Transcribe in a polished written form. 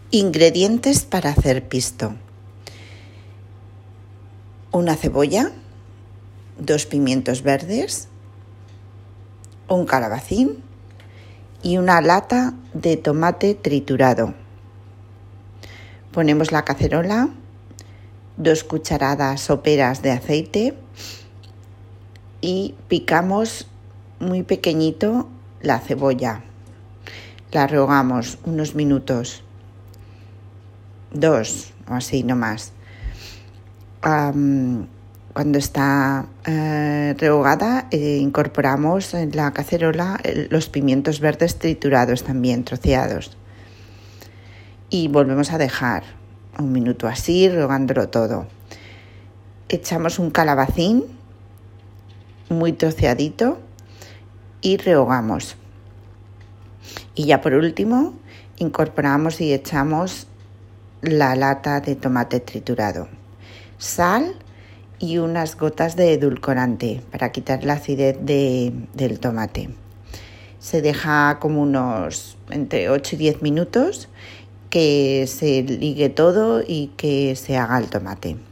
Ingredientes para hacer pisto: una cebolla, 2 pimientos verdes, un calabacín y una lata de tomate triturado. Ponemos la cacerola, 2 cucharadas soperas de aceite y picamos muy pequeñito la cebolla. La rehogamos unos minutos, 2 o así, no más. Cuando está rehogada, incorporamos en la cacerola los pimientos verdes triturados también, troceados. Y volvemos a dejar un minuto así, rehogándolo todo. Echamos un calabacín muy troceadito y rehogamos. Y ya por último, incorporamos y echamos la lata de tomate triturado, sal y unas gotas de edulcorante para quitar la acidez del tomate. Se deja como unos entre 8 y 10 minutos que se ligue todo y que se haga el tomate.